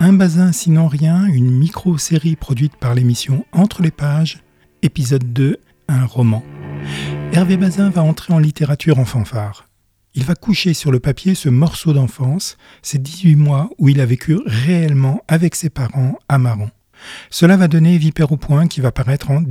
Un Bazin sinon rien, une micro-série produite par l'émission Entre les pages, épisode 2, un roman. Hervé Bazin va entrer en littérature en fanfare. Il va coucher sur le papier ce morceau d'enfance, ces 18 mois où il a vécu réellement avec ses parents à Maron. Cela va donner Vipère au point qui va paraître en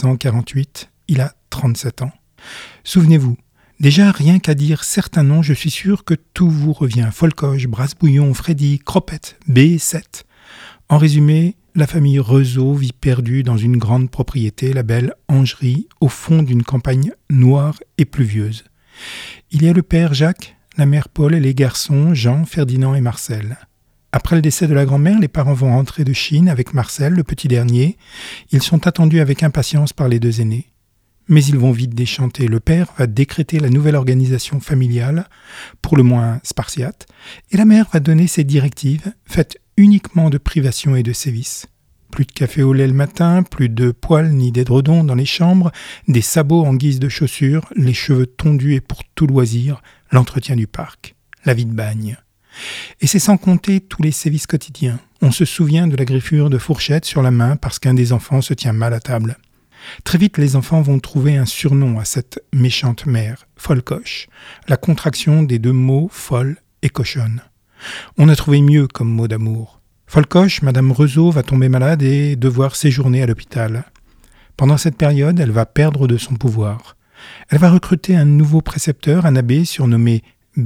1948. Il a 37 ans. Souvenez-vous, déjà rien qu'à dire certains noms, je suis sûr que tout vous revient. Folcoche, Brasse-Bouillon, Freddy, Cropette, B7. En résumé, la famille Rezeau vit perdue dans une grande propriété, la belle Angerie, au fond d'une campagne noire et pluvieuse. Il y a le père Jacques, la mère Paul et les garçons Jean, Ferdinand et Marcel. Après le décès de la grand-mère, les parents vont rentrer de Chine avec Marcel, le petit dernier. Ils sont attendus avec impatience par les deux aînés. Mais ils vont vite déchanter. Le père va décréter la nouvelle organisation familiale, pour le moins spartiate, et la mère va donner ses directives, faites uniquement de privations et de sévices. Plus de café au lait le matin, plus de poêles ni d'édredons dans les chambres, des sabots en guise de chaussures, les cheveux tondus et pour tout loisir, l'entretien du parc, la vie de bagne. Et c'est sans compter tous les sévices quotidiens. On se souvient de la griffure de fourchette sur la main parce qu'un des enfants se tient mal à table. Très vite, les enfants vont trouver un surnom à cette méchante mère, Folcoche, la contraction des deux mots folle et cochonne. On a trouvé mieux comme mot d'amour. Folcoche, Madame Rezeau, va tomber malade et devoir séjourner à l'hôpital. Pendant cette période, elle va perdre de son pouvoir. Elle va recruter un nouveau précepteur, un abbé surnommé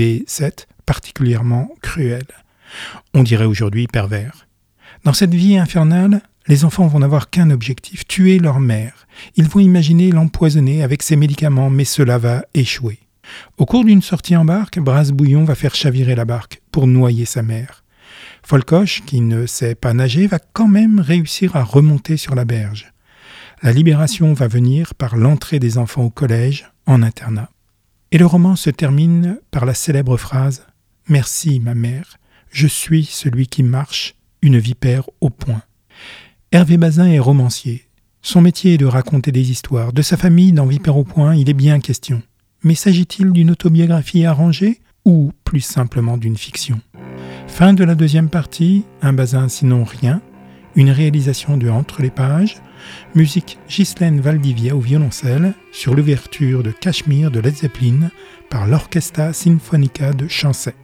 B7, particulièrement cruel. On dirait aujourd'hui pervers. Dans cette vie infernale, les enfants vont n'avoir qu'un objectif, tuer leur mère. Ils vont imaginer l'empoisonner avec ses médicaments, mais cela va échouer. Au cours d'une sortie en barque, Brasse-Bouillon va faire chavirer la barque pour noyer sa mère. Folcoche, qui ne sait pas nager, va quand même réussir à remonter sur la berge. La libération va venir par l'entrée des enfants au collège, en internat. Et le roman se termine par la célèbre phrase « Merci, ma mère, je suis celui qui marche, une vipère au poing ». Hervé Bazin est romancier. Son métier est de raconter des histoires. De sa famille, dans Vipère au point, il est bien question. Mais s'agit-il d'une autobiographie arrangée ou plus simplement d'une fiction ? Fin de la deuxième partie, Un Bazin sinon rien, une réalisation de Entre les pages, musique Ghislaine Valdivia au violoncelle, sur l'ouverture de Cachemire de Led Zeppelin par l'Orchestra Sinfonica de Chancey.